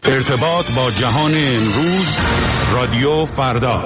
ارتباط با جهان امروز، رادیو فردا.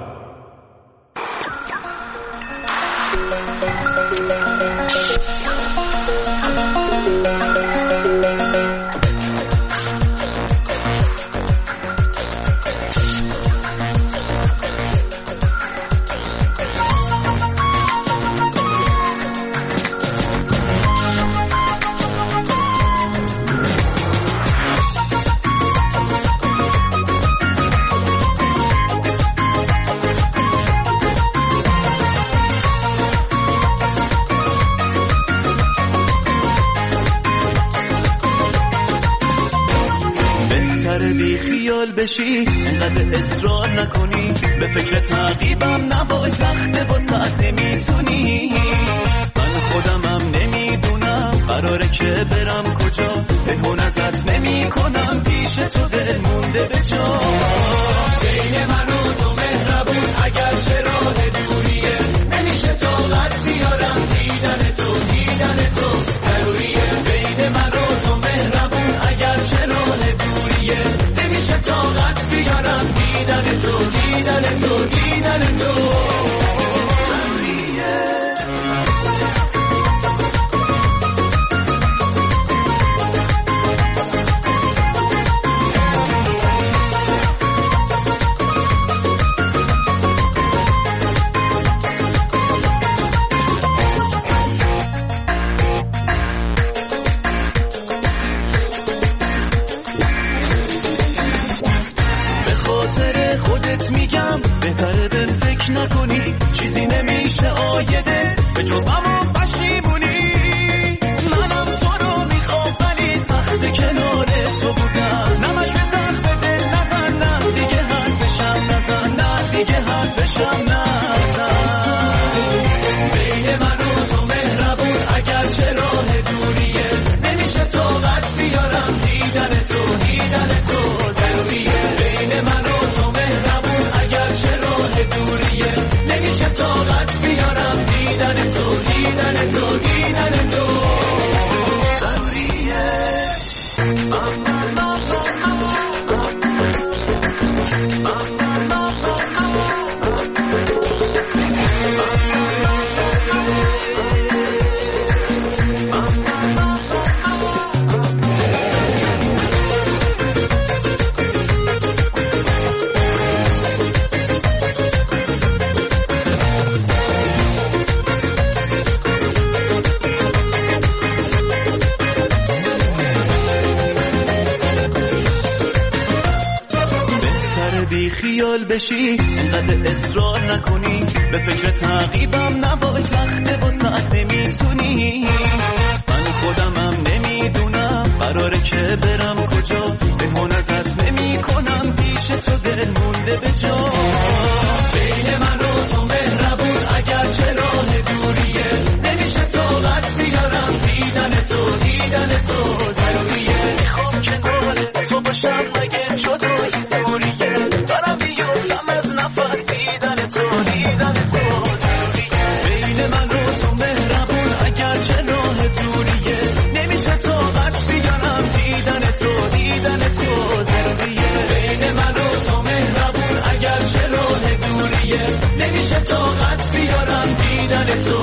بشی انقدر اصرار نکنی، به فکر تعقیبم نباش، سخته واسه نمیتونی. من خودمم نمیدونم قراره که برم کجا، پنهون ازت نمی کنم، پیش تو دل مونده به جا. بین من و تو مهربون اگر چه راه دوریه، نمیشه طاقت بیارم دیدن تو ضروریه. بین من و تو مهربون اگر چه راه دوریه، نمیشه طاقت بیارم دیدن تو بهتره بهم فکر نکنی، چیزی نمیشه آیده به جز اما پشیمونی. منم تو رو میخوام ولی سخت کنار تو بودم، نمک به سخت دل نزن، نه دیگه حرفشم نزن، نه دیگه حرفشم نزن. بین من و تو مهربون اگر چه راه دوریه، نمیشه طاقت بیارم دیدن تو ضروریه. بین من و تو مهربون اگر چه راه دوریه، نمیشه طاقت بیارم دیدن تو ضروریه. خیال بشی انقدر اصرار نکنی، به فکر تعقیبم نباش، سخته واسه نمیتونی. من خودمم نمیدونم قراره که برم کجا، پنهون ازت نمی کنم، پیش تو دل مونده به جا. بین من و تو مهربون اگر چه راه دوریه، نمیشه طاقت بیارم دیدن تو ضروریه. میخوام کنار تو باشم مگه جدایی ضروریه، دارم بیفتم از نفس دیدن تو ضروریه. بین من و تو مهربون اگر چه راه دوریه، نمیشه طاقت بیارم دیدن تو ضروریه. بین من و تو مهربون اگر چه راه دوریه، نمیشه طاقت بیارم دیدن تو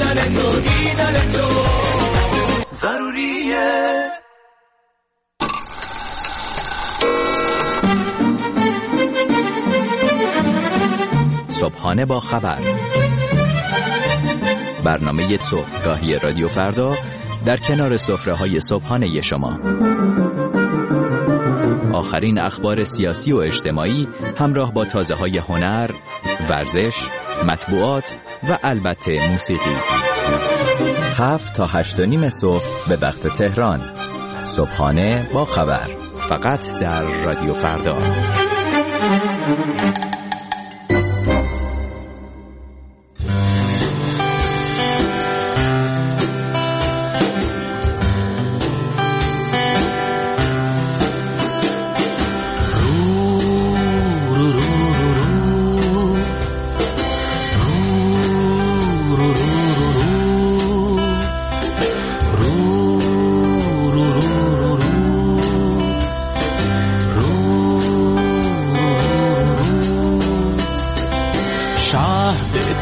ضروریه. صبحانه با خبر، برنامه صبحگاهی رادیو فردا در کنار سفره‌های صبحانه شما. آخرین اخبار سیاسی و اجتماعی همراه با تازه‌های هنر، ورزش، مطبوعات و البته موسیقی. 7 تا 8:30 صبح به وقت تهران. صبحانه با خبر، فقط در رادیو فردا.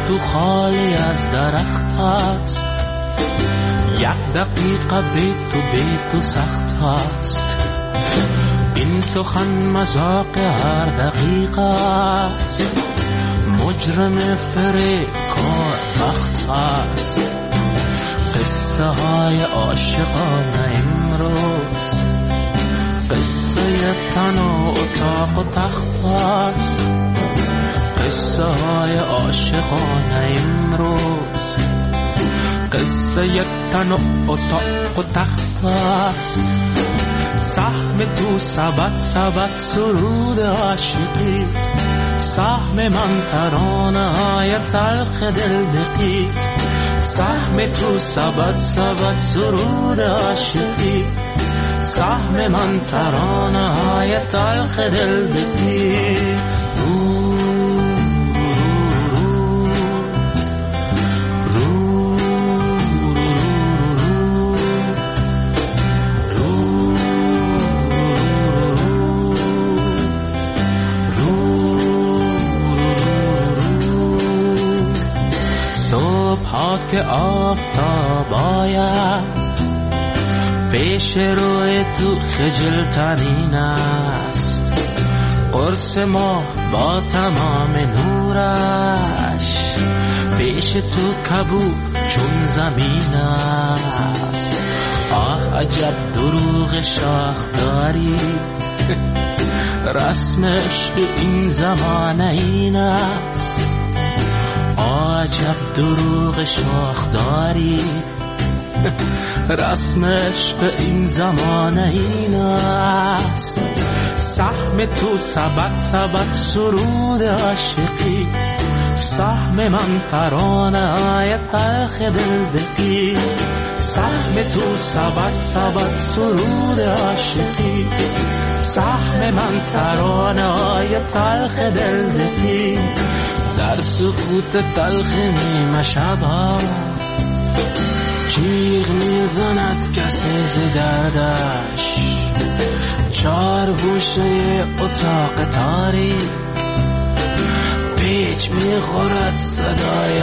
تو خالی از درخت است، یک دقیقه بی تو سخت است. این سخن مذاق هر دقیقه است، مجرم فریبکار بخت است. قصه های عاشقانه امروز، قصه تن و اتاق و تخت است. قصه های عاشقانه امروز، قصه تن و اتاق و تخت است. سهم تو سبد سرود عاشقی، سهم من ترانه های تلخ دل دقی. سهم تو سبد سرود عاشقی، سهم من ترانه های تلخ دل دقی. که آفتاب آید پیش روی تو خجل ترین است. قرص ما با تمام نورش پیش تو کبود چون زمین است. آه عجب دروغ شاخ داری، رسم عشق این زمانه این است. عجب دروغ شاخ داری، رسم عشق این زمانه این است. سهم تو سبد سرود عاشقی، سهم من ترانه های تلخ دل دقی. سهم تو سبد سرود عاشقی، سهم من ترانه های تلخ دل دقی. در سکوت تلخ نیمه شبها جیغ میزند کسی ز دردش. چار گوشه اتاق تاریک پیچ میخورد صدای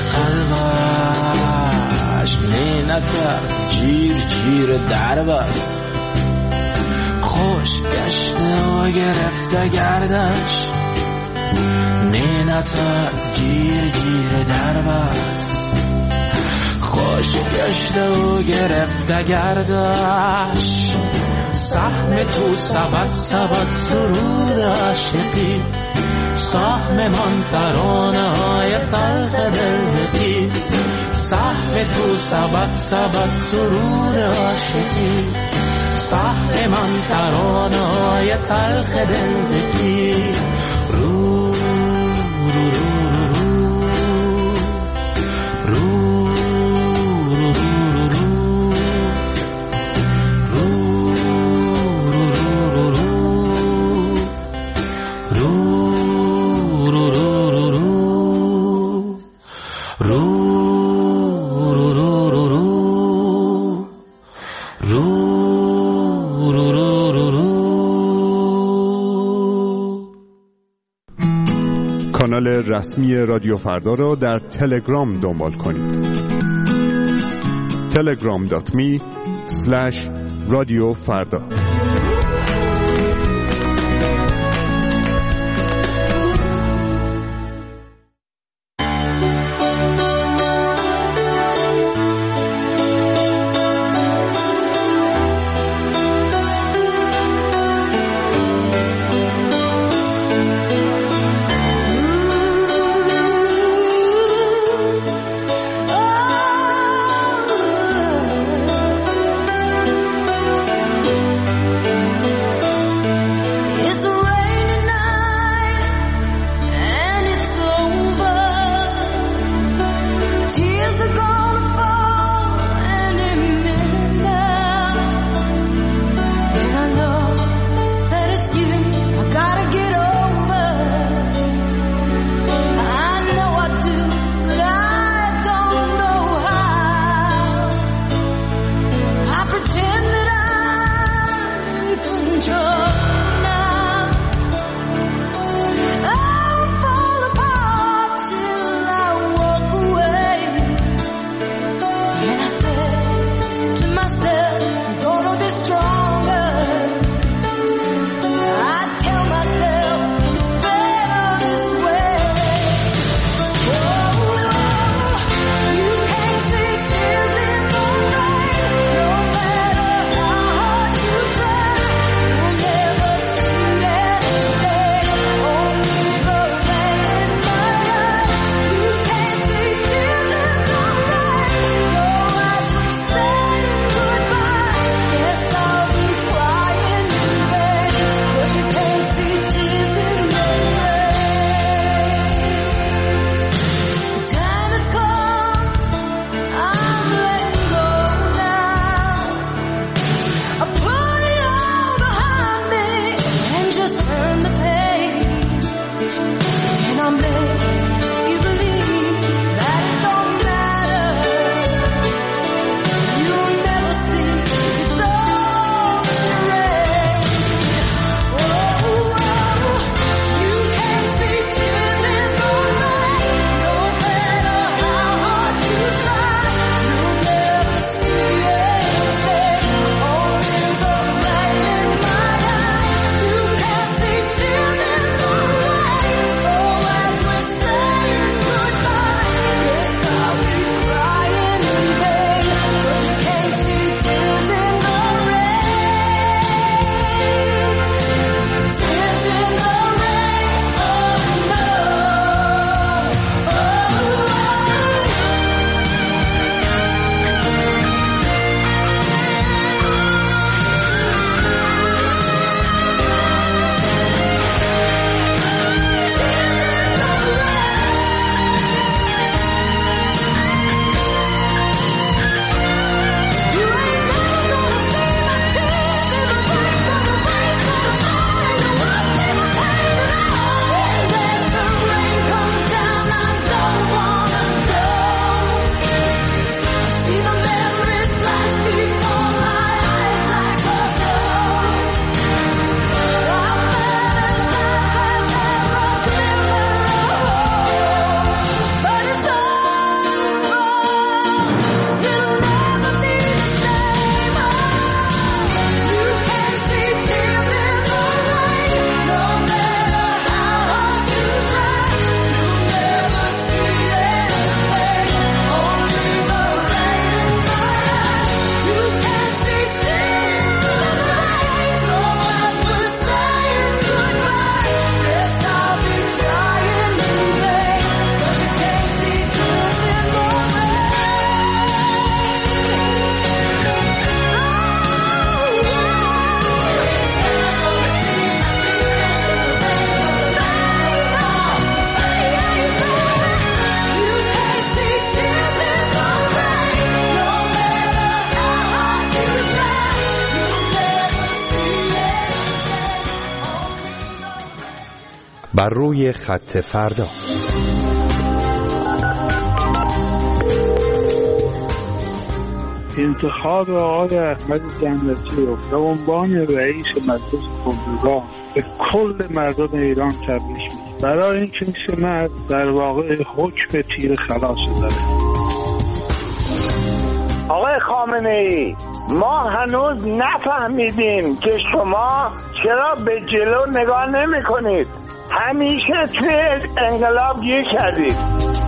قلبش. نه نترس جیر درب است، خوش گشته و گرفته گردش. نه نترس جیر درب است، خوش گشته و گرفته گردش. سهم تو سبد سرود عاشقی، سهم من ترانه های تلخ دل دقی. سهم تو سبد سرود عاشقی، سهم من ترانه های تلخ دل دقی. کانال رسمی رادیو فردا را در تلگرام دنبال کنید. telegram.me/رادیوفردا. بر روی خط فردا. انتخاب آقای احمد جنتی رو به عنوان رئیس مجلس کنگره به کل مردم ایران تبریک میگم، برای اینکه این مرد در واقع حکم تیر خلاص داره. آقای خامنه‌ای، ما هنوز نفهمیدیم که شما چرا به جلو نگاه نمی کنید. همیشه توی انقلاب گیر کردید.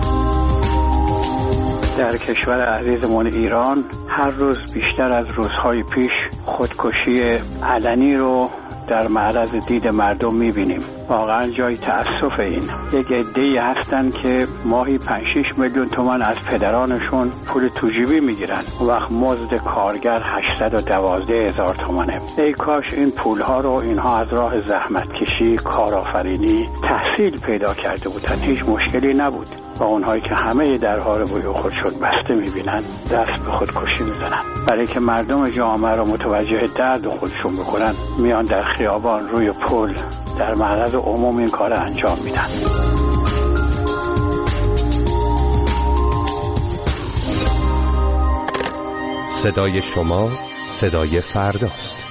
در کشور عزیزمون ایران هر روز بیشتر از روزهای پیش خودکشی علنی رو در معرض دید مردم می‌بینیم. واقعا جای تأسف این. یک عده‌ای هستن که ماهی 5-6 میلیون تومان از پدرانشون پول توجیبی میگیرن. اون وقت مزد کارگر 812,000 تومانه. ای کاش این پولها رو اینها از راه زحمتکشی، کارآفرینی، تحصیل پیدا کرده بودن. هیچ مشکلی نبود. و اونهایی که همه درها رو روی خودشون بسته میبینن دست به خودکشی میزنن. برای که مردم جامعه رو متوجه درد خودشون بکنن میان در خیابان، روی پل، در معرض عموم این کار انجام میدن. صدای شما صدای فرداست.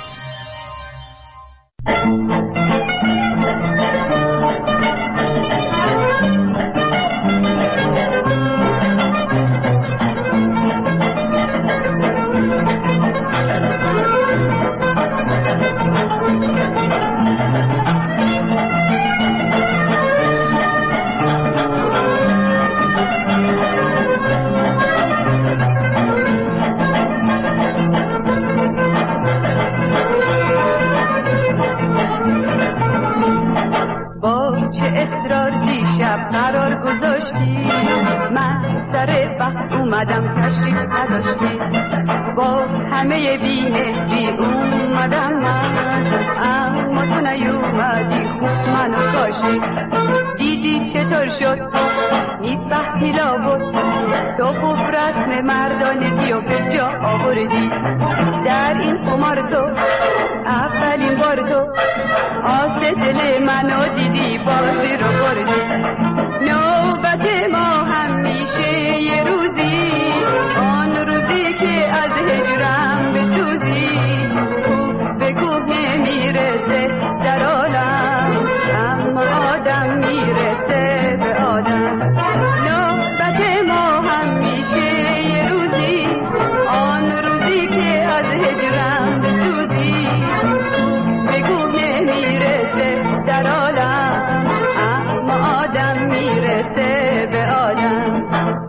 دیدی چطور شد میفهمی لابد تو خوب رسم مردانگی و به جا آوردی. در این قمار تو اولین بار تو آس دل منو دیدی، بازی رو بردی. نوبت ما همیشه یه روزی، آن روزی که از هجرم بسوزی. کوه به کوه نمیرسه در عالم، اما آدم میرسه به آدم. نوبت ما همیشه یه روزی، آن روزی که از هجرم بسوزی. به کوه نمیرسه در عالم، اما آدم میرسه به آدم.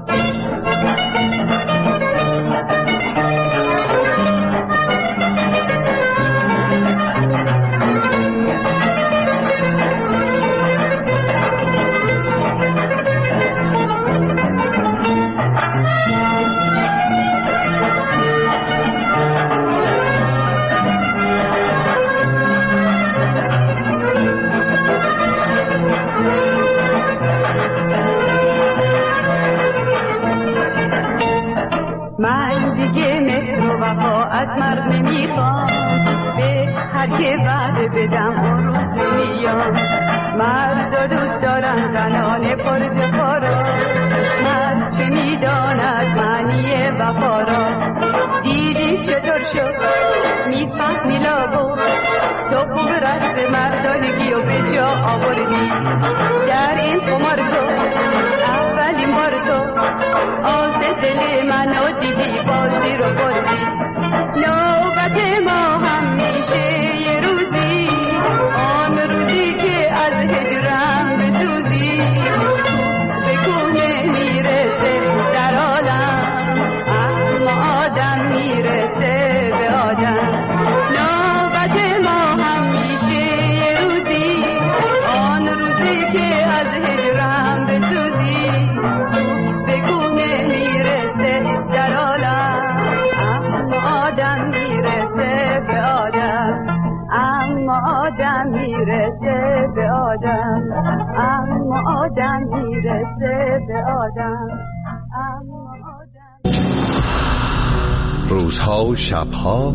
من دیگه مهر و وفا از مرد نمیخوام، به هر که وعده بدم اون روز میام. مرد دوست دارن زنان پر جفا را، مرد چه میداند معنی وفا را. دیدی چطور شد میفهمی لابد تو خوب رسم مردانگی و به جا آوردی. در این قمار تو اولین بار تو آس دل منو دیدی، بازی رو بردی. نوبت ما همیشه یه روزی، آن روزی که از هجرم بسوزی. به کوه نمیرسه در عالم، اما آدم میرسه به آدم. نوبت ما همیشه یه روزی، آن روزی که از هجرم بسوزی. به کوه نمیرسه در عالم، اما آدم میرسه به آدم. اما آدم میرسه به آدم، اما آدم میرسه به آدم، اما آدم. روزها و شبها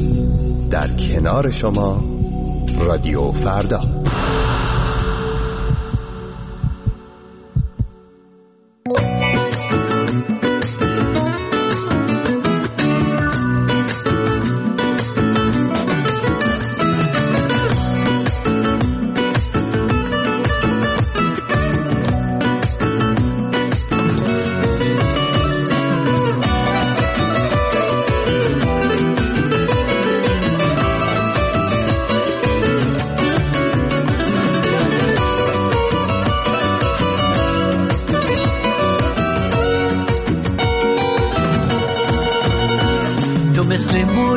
در کنار شما رادیو فردا.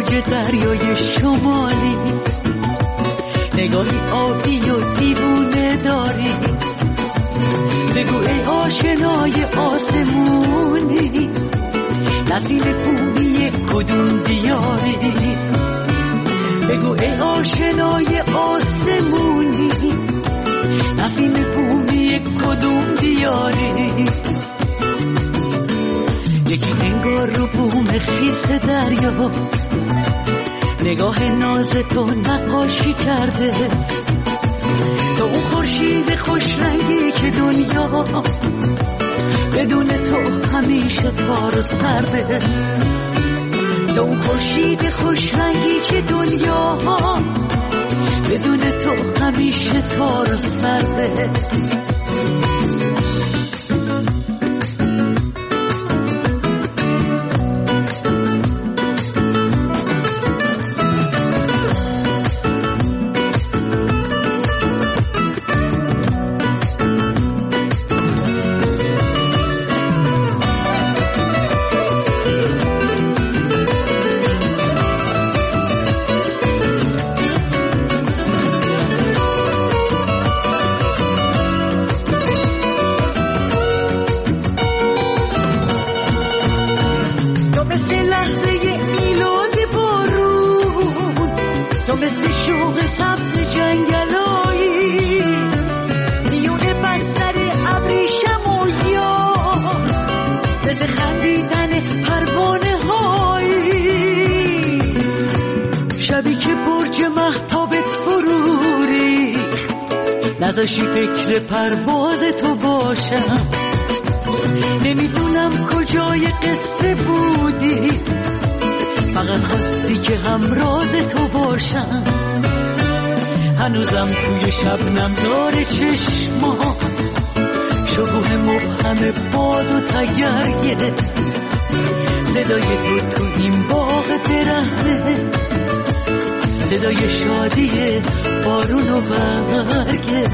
موج دریای شمالی، نگاهی آبی و دیوونه داری. بگو ای آشنای آسمونی، نسیم بومی کدوم دیاری. بگو ای آشنای آسمونی، نسیم بومی کدوم دیاری. یکی انگار رو بوم خیس دریا، نگاه ناز تو نقاشی کرده. تو اون خورشید خوش رنگی که دنیا بدون تو همیشه تار و سرده. تو اون خورشید خوش رنگی که دنیا بدون تو همیشه تار و سرده. نذاشی فکر پرواز تو باشم. نمیدونم کجای قصه بودی، فقط خواستی که همراز تو باشم. هنوزم توی شبنم داره چشما، شکوه مبهم باد و تگرگه. صدای تو این باغ برهنه، صدای شادی بارون و برگه.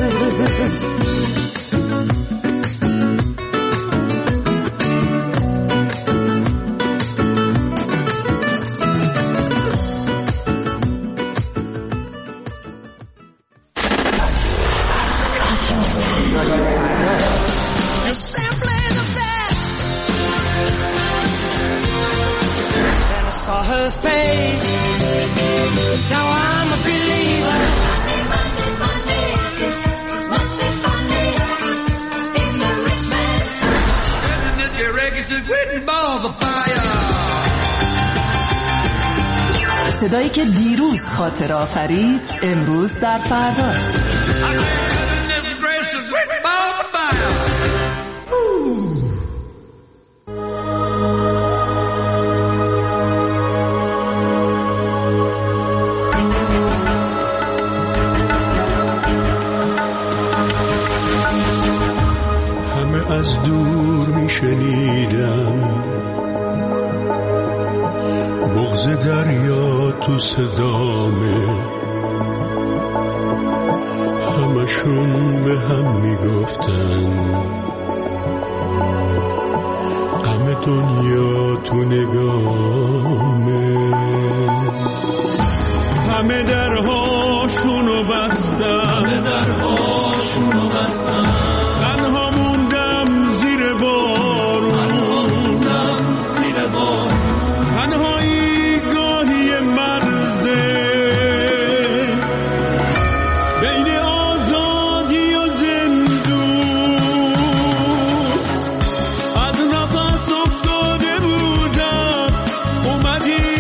صدایی که دیروز خاطر آفرید امروز در فرداست. همه از دور میشنیدم بغض دریا تو صدامه، همشون به هم میگفتن غم دنیا تو نگامه. همه درهاشونو بستن، تنها موندم زیر بارون، تنهایی گاهی مرزه بین آزادی و زندون. از نفس افتاده بودم اومدی،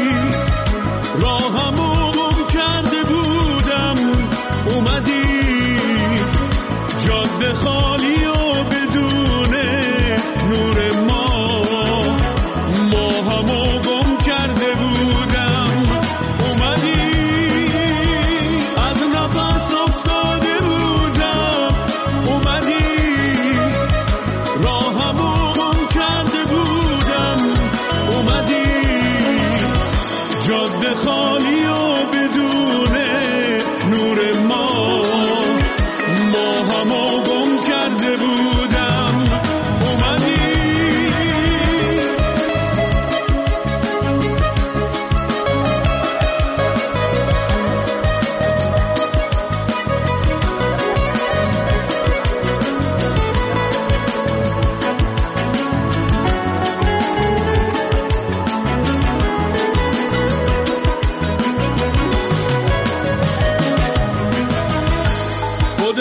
راهمو گم کرده بودم اومدی، جاده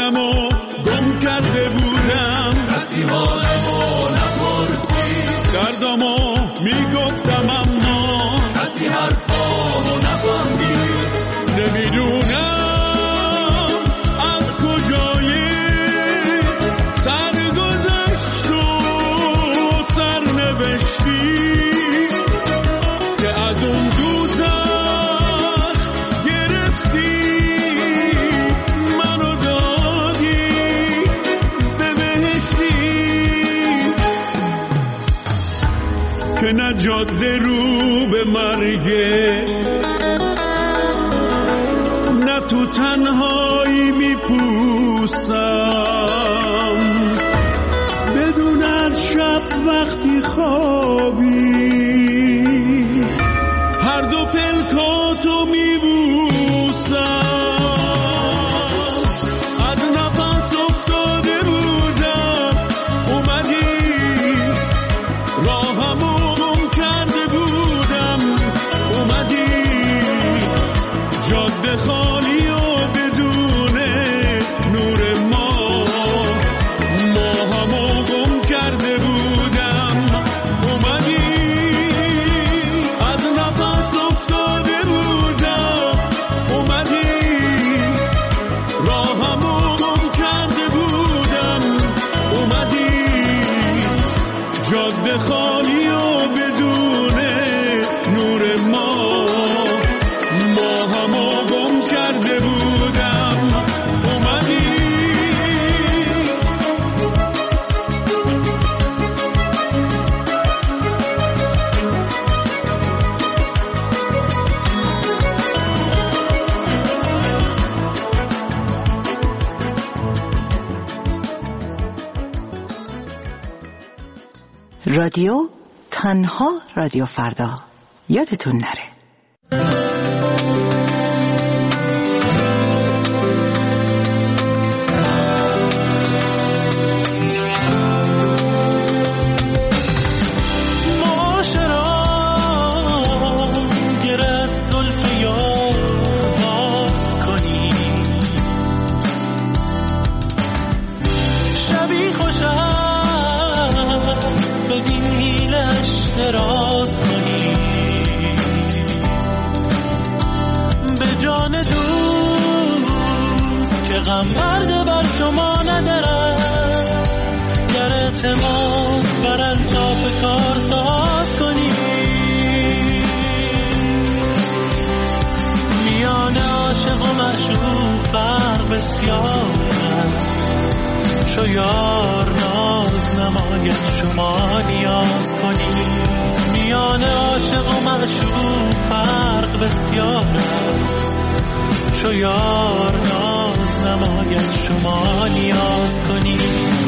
حالمو گم کرده بودم، کسی حالمو نپرسید، دردمو میگفتم اما کسی حرفامو نفهمید. نمیدونم از کجای سرگذشت و سرنوشتی که از اون دوزخ گرفتی منو دادی به بهشتی که نه جاده رو به مرگه نه تو تنهایی میپوسم بدون از شب وقتی خوابی هر دو پلکاتو میبوسم. از نفس افتاده بودم اومدی راهمو گم کرده بودم اومدی جاده خالی و بدون نور ماهمو گم کرده بودم اومدی از نفس افتاده بودم اومدی راهمو گم کرده بودم اومدی جاده خالی و بدون نور ماهمو گم کرده بودم اومدی. رادیو تنها رادیو فردا، یادتون نره. راز کنی به جان دوست که غم برده بر شما ندارم، گر اعتماد بر انصاف کار ساز کنی. میان عاشق و معشوق فرق بسیار است، شو یار ناز نماید شما نیاز کنی. میان عاشق و معشوق فرق بسیار است، شو یار ناز نماید شما نیاز کنی.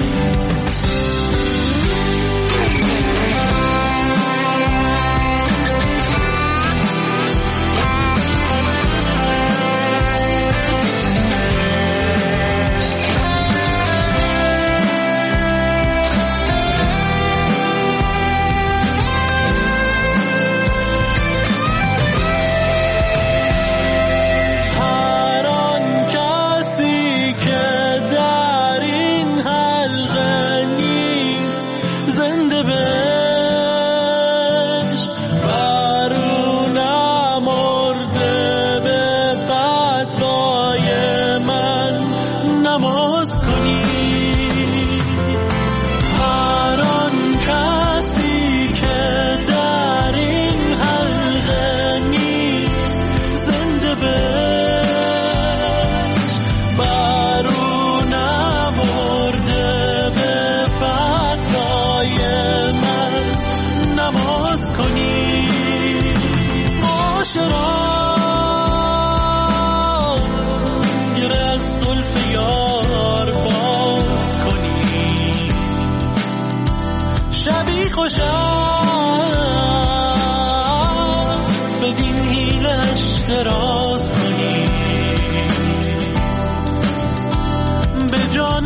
خوش است بدین حیلش دراز کنی، به جان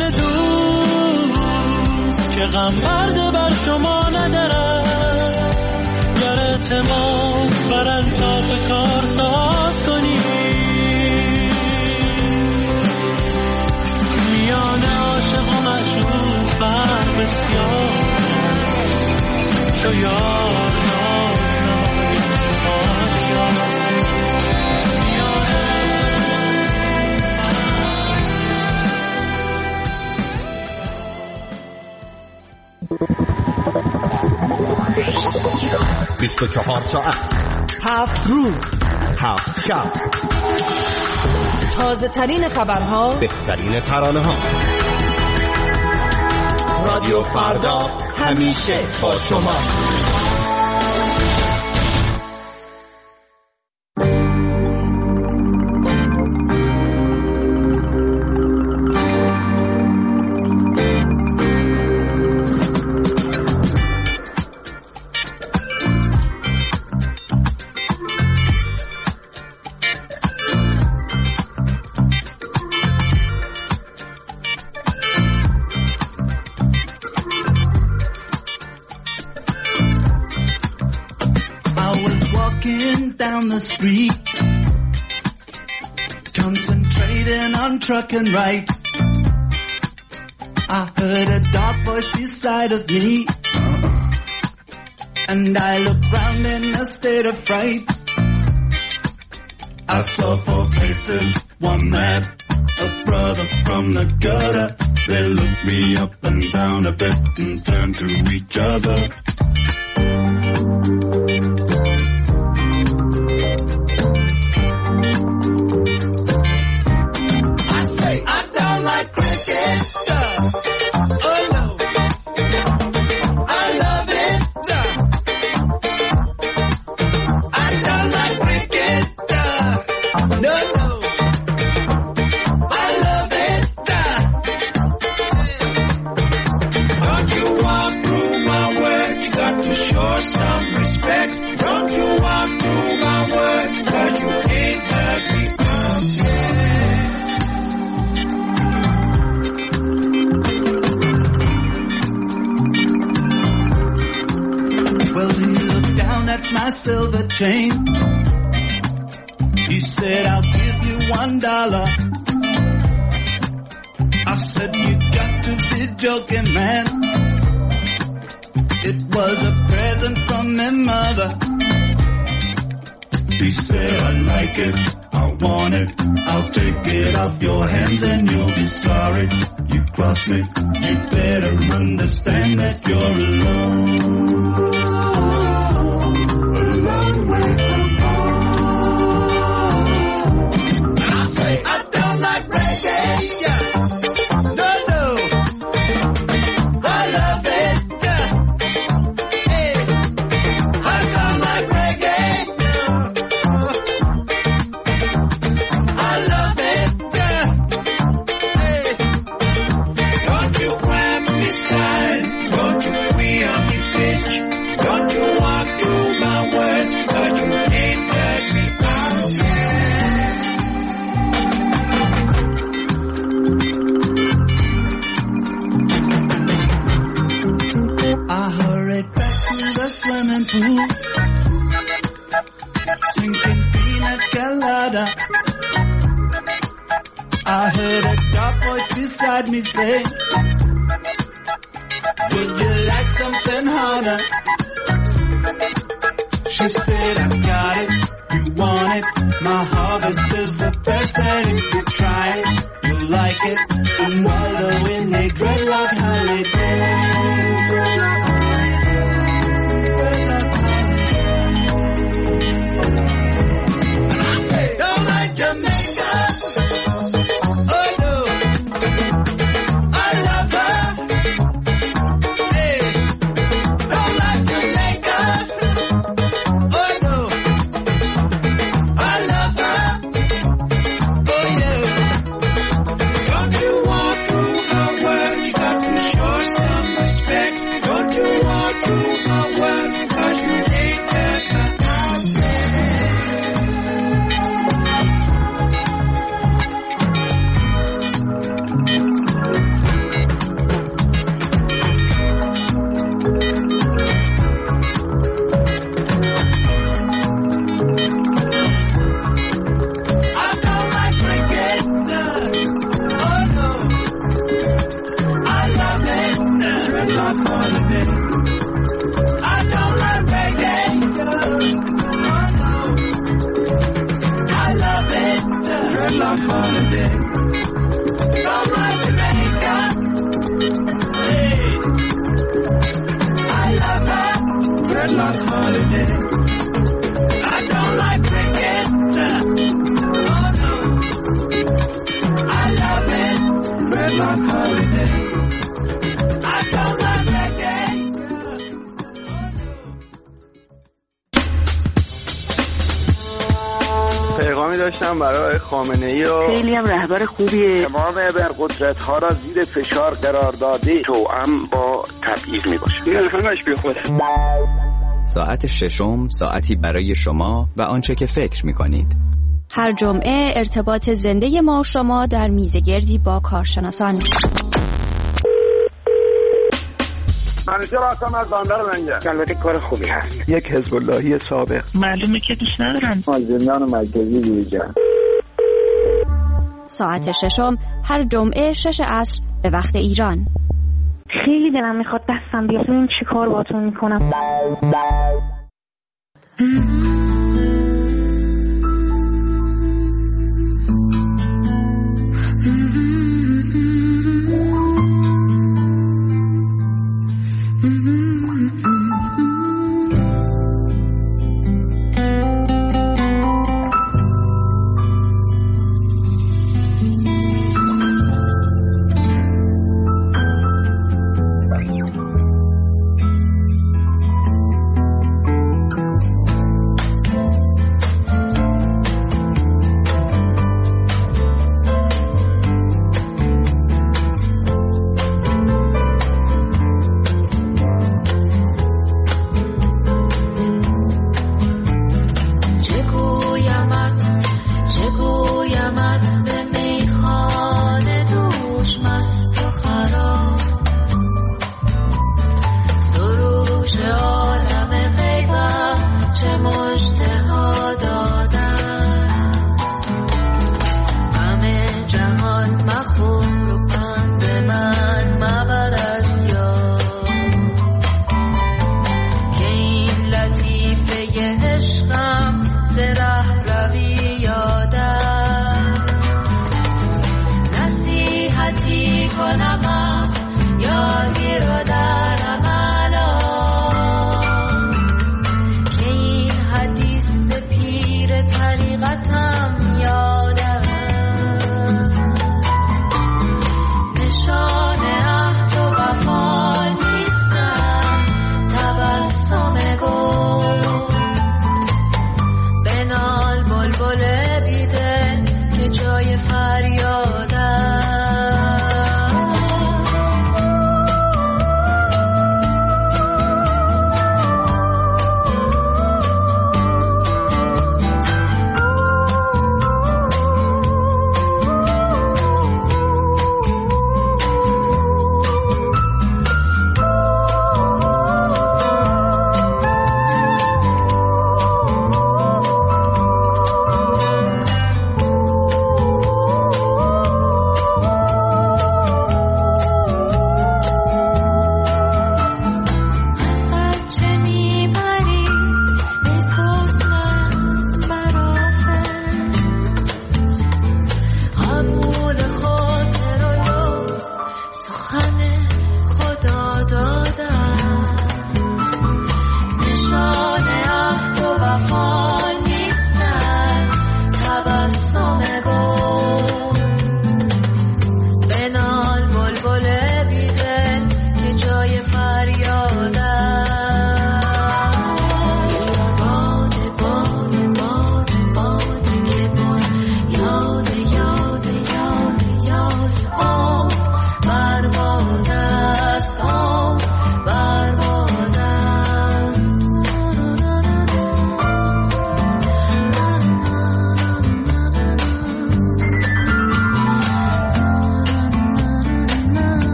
دوست که غم برده بر شما ندارم، گر اعتماد بر انصاف کار ساز کنی. 24 ساعت 7 روز 7 شب. تازه ترین خبرها، بهترین ترانه ها. رادیو فردا همیشه با شما. The street, concentrating on trucking right. I heard a dark voice beside of me, and I looked round in a state of fright. I saw 4 faces, one man, a brother from the gutter. They looked me up and down a bit and turned to each other. Silver chain. He said, I'll give you $1. I said, you got to be joking, man. It was a present from my mother. He said, I like it, I want it, I'll take it off your hands and you'll be sorry. You cross me, you better understand that you're alone. I heard a dark voice beside me say, would you like something harder? She said, I got it, you want it, my harvest is the best, and if you try it, you'll like it, and wallow in a dreadlock holiday. And I say, don't like Jamaica. Dreadlock holiday. پیغامی داشتم برای خامنه‌ای و خیلی هم رهبر خوبیه. تمام ابرقدرت‌ها را زیر فشار قرار داده توأم با تبعیض میباشه. این همش بی خوده. ساعت ششم ساعتی برای شما و آنچه که فکر می‌کنید. هر جمعه ارتباط زنده ما و شما در میزگردی با کارشناسان. منیجر هستم از بندر منگه. البته کار خوبی هست. یک حزب اللهی سابق. معلومه که دوست ندارم. از زندان مرکزی بیرون. ساعت ششم هر جمعه 6 عصر به وقت ایران. خیلی دلم میخواد دستم بیاد ببینم چی کار باهاتون میکنم.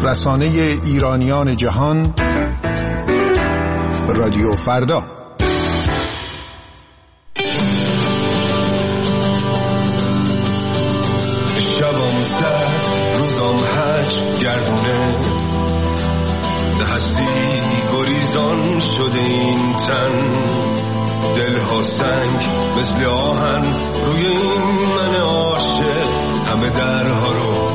رسانه ایرانیان جهان، رادیو فردا. شبم سرد روزم هج گردونه، هستی گریزان شده این تن، دلها سنگ مثل آهن روی این من عاشق، همه درها رو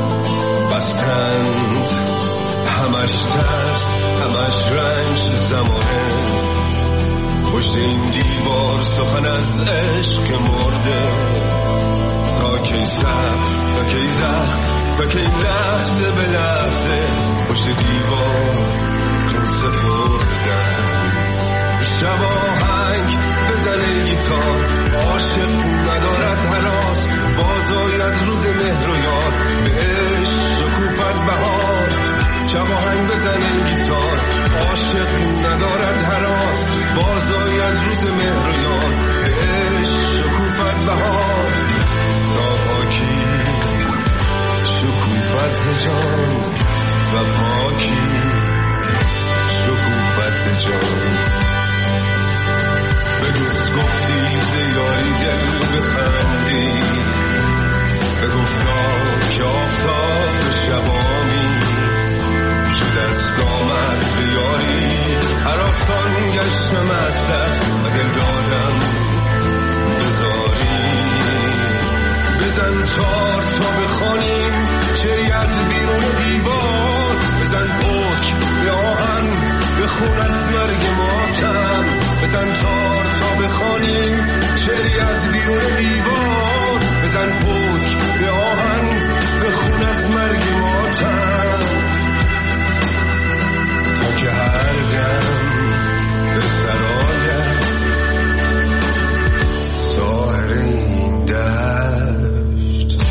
بستند، همش ترس همش رنج زمانه، پشت این دیوار سخن از عشق مرده، تا کی صبر تا کی زخم تا کی لحظه به لحظه پشت دیوار جون سپردن. شب آهنگ بزنه گیتار، عاشق ندارد هراس، باز آید روز مهر و یار، به عشق شکوفت بهار. شب آهنگ بزنه گیتار، عاشق ندارد هراس، باز آید روز مهر و یار، به عشق شکوفت بهار. تا پاکی شکوفت جان و پاکی شکوفت جان. به دوست گفتی زیاری دل بخندی، به گفتا که آفتاب به شبامی، شد دست آمد بیاری هر آستان گشتم از دست و دل دادم بذاری. بزن چار تا بخوانیم شعری از بیرون دیوار، بزن پک به آهن بخون از مرگ ماتم، بزن چار تا بخوانیم شعری از بیرون دیوار، بزن پک به آهن بخون از مرگ ماتم. تا که هر دم به سرایت ساحر این دشت.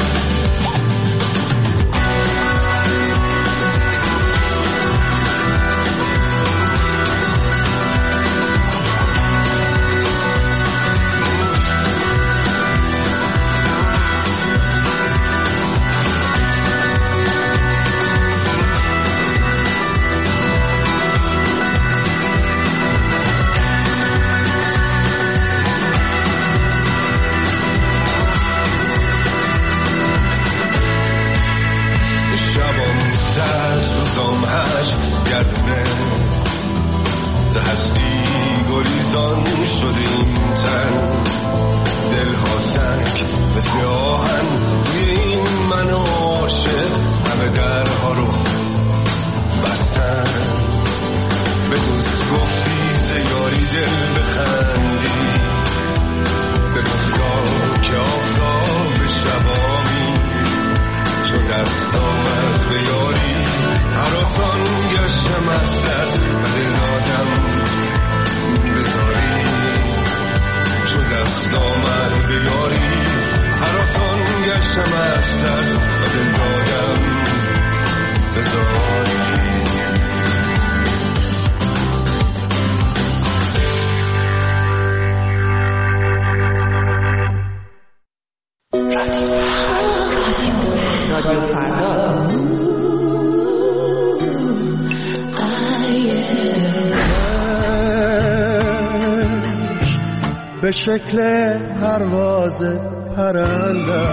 به شکل پرواز پرنده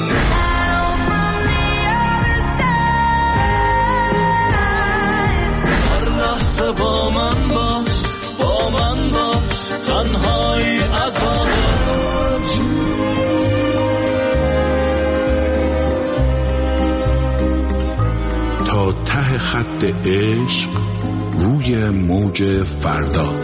هر لحظه با من باش با من باش، تنهایی عذابه. تا ته خط عشق روی موج فردا.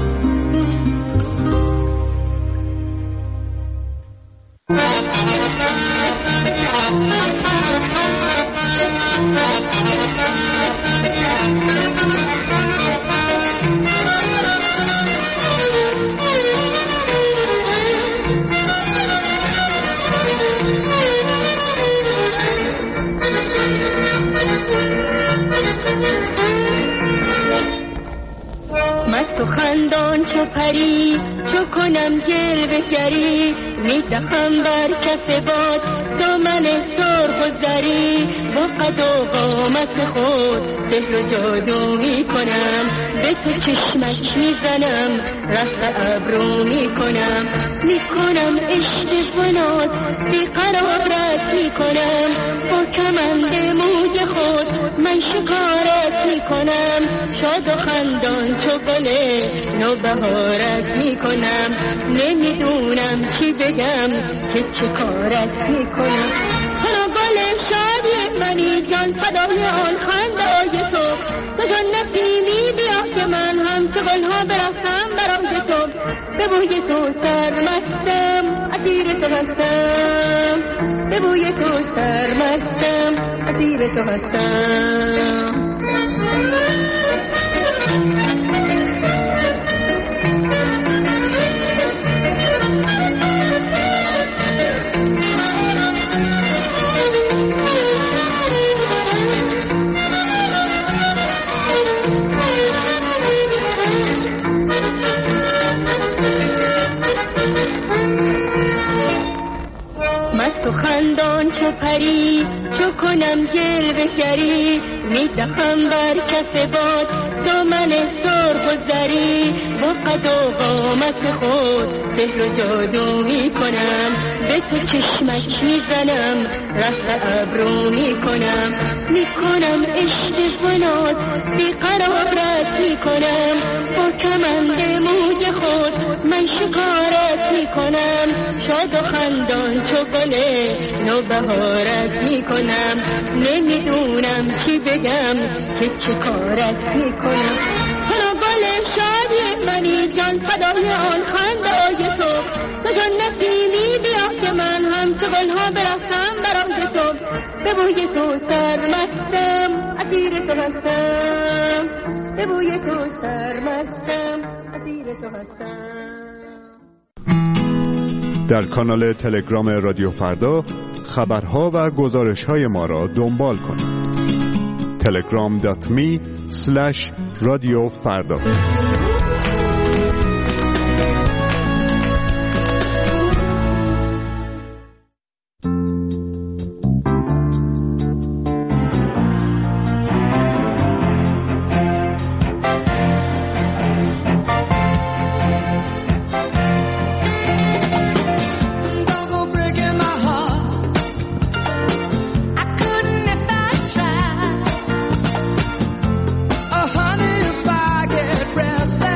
خندان چو پری چو کنم جلوه گری، میدهم بر کف باد دامن سرخ و زری، با قد و قامت خود سحر و جادو می کنم، به تو چشمک می زنم، رفت ابرو می کنم، می کنم عشق و ناز بیقرارت می کنم، با کمند موج خود من شکارت می کنم، شاد و خندان چو گل نوبهارت می کنم، نمیدونم چی بگم که چه کارت می کنم. تو گل شادی منی جان، فدای آن خنده‌های تو، تو جان نسیمی بیا که من هم چو گلها برفتم برای تو، به بوی تو سرمستم اسیر تو هستم، به بوی تو سرمستم اسیر تو هستم. مست و خندان چو پری چو کنم جلوه گری، میدهم بر کف باد دامن سرخ و زری، با قد و قامت خود سحر و جادو می کنم، به تو چشمک می زنم، رفت ابرو می کنم، می کنم عشق و ناز بیقرارت می کنم، با کمند موج خود من شکارت می کنم، شاد و خندان چو گل نوبهارت می کنم، نمیدونم چی بگم که چه کارت می کنم. تو گل شادی منی جان، فدای آن خنده‌های تو، تو جان نسیمی بیا که من هم چو گلها برفتم برای تو، به بوی تو سرمستم اسیر تو هستم، به بوی تو سرمستم اسیر تو هستم. در کانال تلگرام رادیو فردا خبرها و گزارش‌های ما را دنبال کنید. telegram.me/رادیو فردا. Rest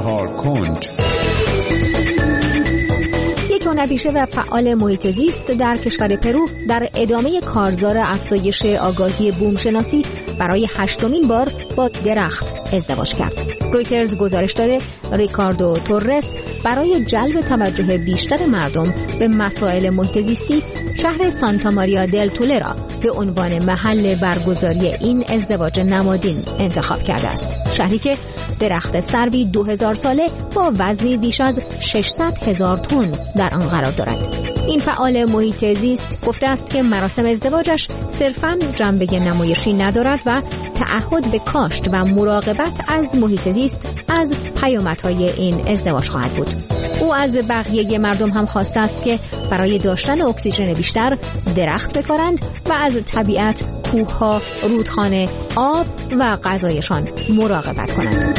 چهار کنج. یک هنرپیشه و فعال محیط زیست در کشور پرو در ادامه کارزار افزایش آگاهی بومشناسی برای 8مین بار با درخت ازدواج کرد. رویترز گزارش داده ریکاردو توررس برای جلب توجه بیشتر مردم به مسائل محیط زیستی شهر سانتا ماریا دل توله را به عنوان محل برگزاری این ازدواج نمادین انتخاب کرده است. شهری که درخت سروی 2000 ساله با وزنی بیش از 600,000 تن در آن قرار دارد. این فعال محیط زیست گفته است که مراسم ازدواجش صرفاً جنبه نمایشی ندارد و تعهد به کاشت و مراقبت از محیط زیست از پیامدهای این ازدواج خواهد بود. او از بقیه مردم هم خواسته است که برای داشتن اکسیژن بیشتر درخت بکارند و از طبیعت، کوه‌ها، رودخانه، آب و غذایشان مراقبت کنند.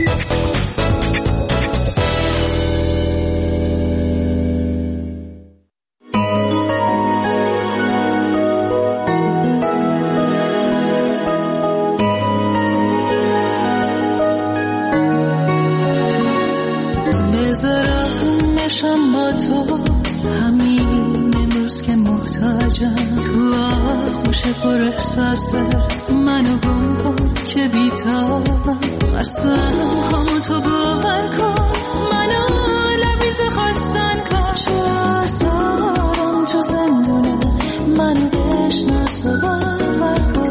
پر احساسه منو گم کن که بیتابم اصلا هم تو باور کن منو لبیز خواستن کن چه آزارم تو زندونه منو بشناس و باور کن.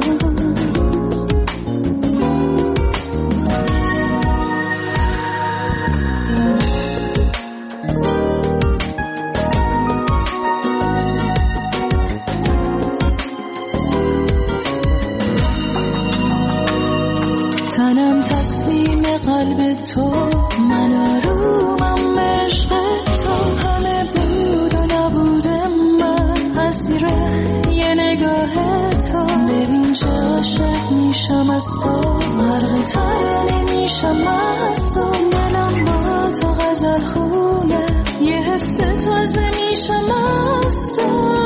تنم تسلیم قلب تو من آرومم عشق تو همه بود و نبود من اسیر یه نگاه تو ببین چه عاشق میشم از تو غرق ترانه میشم از تو دلم با تو غزل خونه یه حس تازه میشم از تو.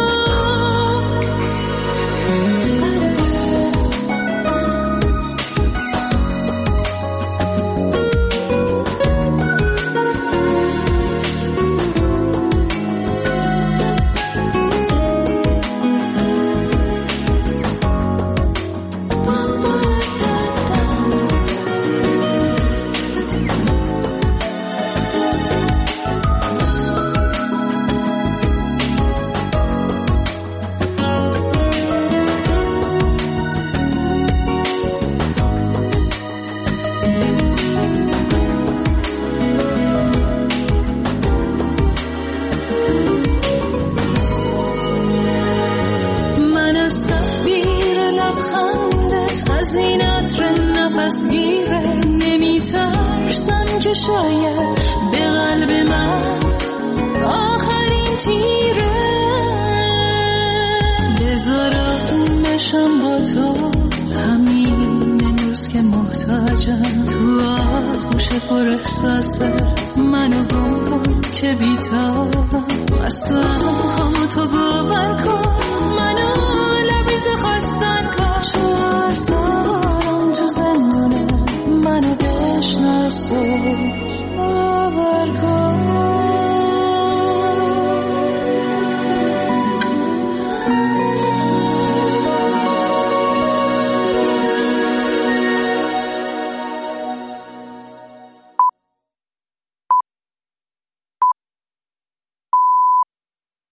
نمیترسم که شاید به قلب من آخرین تیره بذارم بشم با تو همین امروز که محتاجم تو آغوش پر احساسه منو گم کن که بیتابم